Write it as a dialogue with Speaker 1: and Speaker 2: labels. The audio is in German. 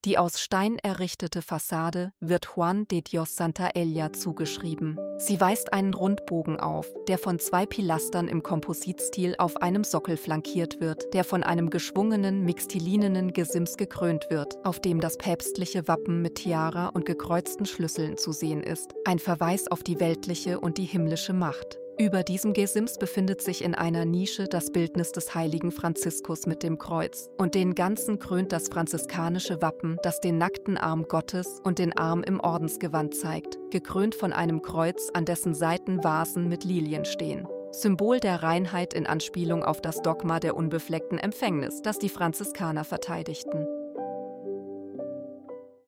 Speaker 1: Die aus Stein errichtete Fassade wird Juan de Dios Santa Elia zugeschrieben. Sie weist einen Rundbogen auf, der von 2 Pilastern im Kompositstil auf einem Sockel flankiert wird, der von einem geschwungenen, mixtilinenen Gesims gekrönt wird, auf dem das päpstliche Wappen mit Tiara und gekreuzten Schlüsseln zu sehen ist, ein Verweis auf die weltliche und die himmlische Macht. Über diesem Gesims befindet sich in einer Nische das Bildnis des heiligen Franziskus mit dem Kreuz, und den ganzen krönt das franziskanische Wappen, das den nackten Arm Gottes und den Arm im Ordensgewand zeigt, gekrönt von einem Kreuz, an dessen Seiten Vasen mit Lilien stehen. Symbol der Reinheit in Anspielung auf das Dogma der unbefleckten Empfängnis, das die Franziskaner verteidigten.